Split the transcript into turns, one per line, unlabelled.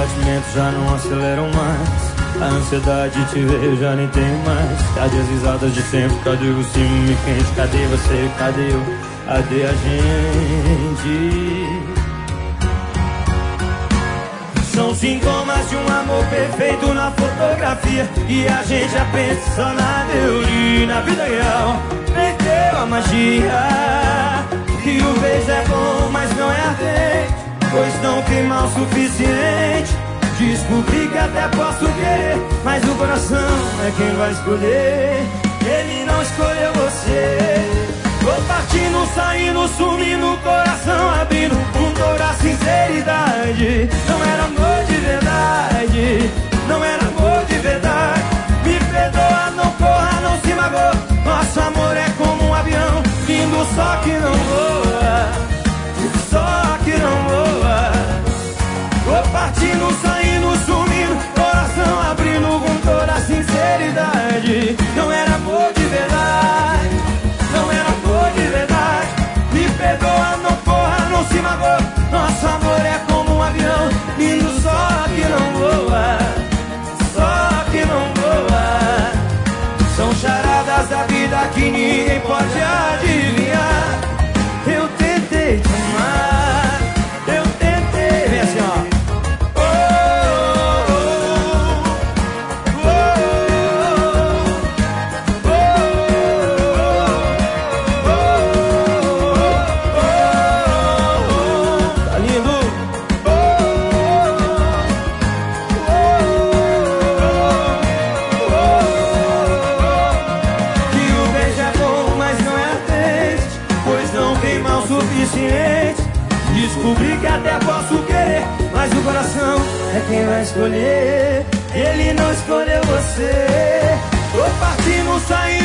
batimentos já não aceleram mais. A ansiedade te ver, já nem tenho mais. Cadê as risadas de sempre? Cadê o ciúme quente? Cadê você? Cadê eu? Cadê a gente? São sintomas de um amor perfeito na fotografia, e a gente já pensa só na teoria. Na vida real perdeu a magia. E o beijo é bom, mas não é ardente, pois não queima o suficiente. Descobri que até posso querer, mas o coração é quem vai escolher. Ele não escolheu você. Vou partindo, saindo, sumindo, coração abrindo, com toda a sinceridade. Não era amor de verdade, não era amor de verdade. Me perdoa, não corra, não se magoa. Nosso amor é como um avião, indo só que não voa, só que não voa. Vou partindo, saindo, sumindo, coração abrindo, com toda a sinceridade. Não era amor de verdade, não era amor de verdade. Me perdoa, não corra, não se magoa. Nosso amor é como um avião, indo só que não voa, só que não voa. São charadas da vida que ninguém pode adivinhar. Eu tentei te amar, eu tentei. Vem assim, ó. Descobri que até posso querer, mas o coração é quem vai escolher. Ele não escolheu você. Tô partindo, saindo,